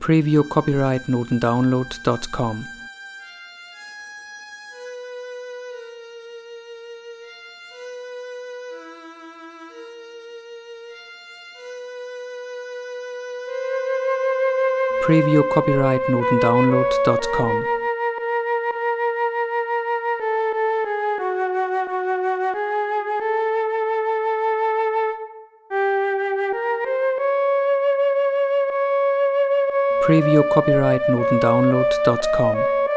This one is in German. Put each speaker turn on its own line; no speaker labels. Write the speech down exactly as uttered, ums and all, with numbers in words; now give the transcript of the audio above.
preview copyright notendownload dot com. preview copyright notendownload dot com. preview copyright notendownload dot com.